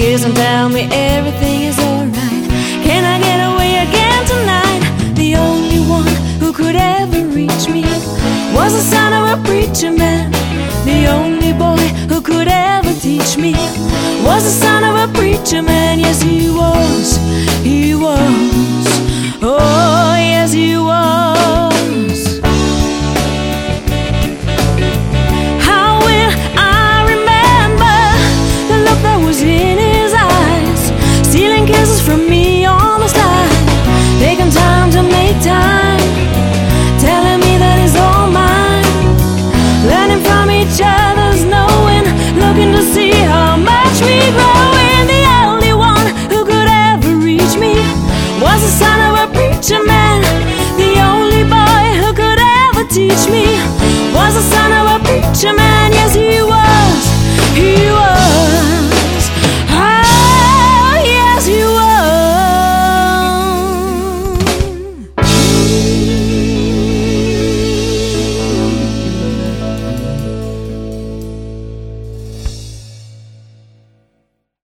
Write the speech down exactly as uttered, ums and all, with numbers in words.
Please don't tell me everything is alright. Can I get away again tonight? The only one who could ever reach me was the son of a preacher man. The only boy who could ever teach me was the son of a preacher man. Yes, he was, he was.